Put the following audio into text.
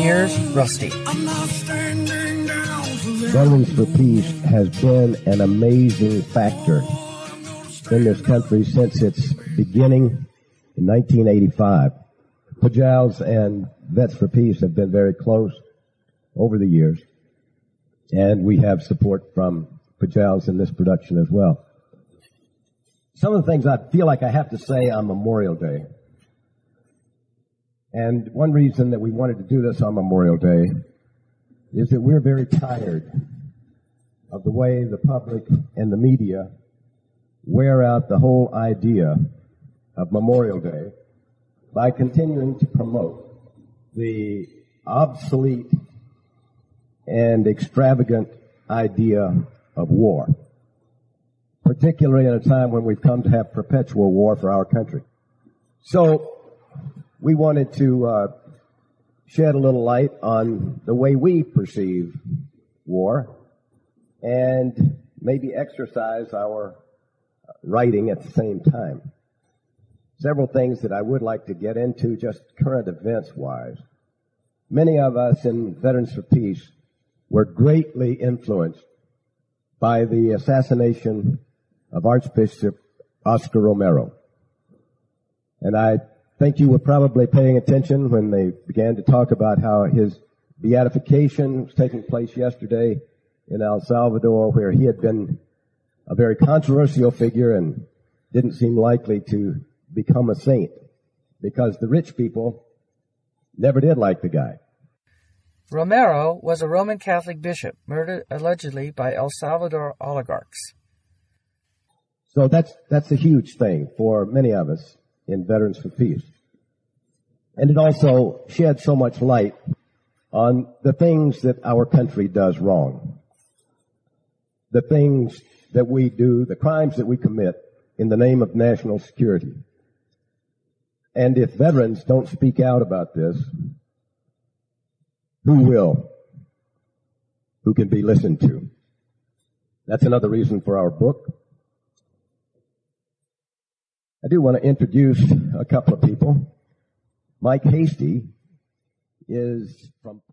Here's Rusty. Veterans for Peace has been an amazing factor in this country since its beginning in 1985. Pajals and Vets for Peace have been very close over the years, and we have support from Pajals in this production as well. Some of the things I feel like I have to say on Memorial Day, and one reason that we wanted to do this on Memorial Day is that we're very tired of the way the public and the media wear out the whole idea of Memorial Day by continuing to promote the obsolete and extravagant idea of war, particularly at a time when we've come to have perpetual war for our country. So we wanted to shed a little light on the way we perceive war and maybe exercise our writing at the same time. Several things that I would like to get into just current events-wise. Many of us in Veterans for Peace were greatly influenced by the assassination of Archbishop Oscar Romero. And I think you were probably paying attention when they began to talk about how his beatification was taking place yesterday in El Salvador, where he had been a very controversial figure and didn't seem likely to become a saint because the rich people never did like the guy. Romero was a Roman Catholic bishop murdered allegedly by El Salvador oligarchs. So that's a huge thing for many of us in Veterans for Peace. And it also sheds so much light on the things that our country does wrong. The things that we do, the crimes that we commit in the name of national security. And if veterans don't speak out about this, who will? Who can be listened to? That's another reason for our book. I do want to introduce a couple of people. Mike Hasty is from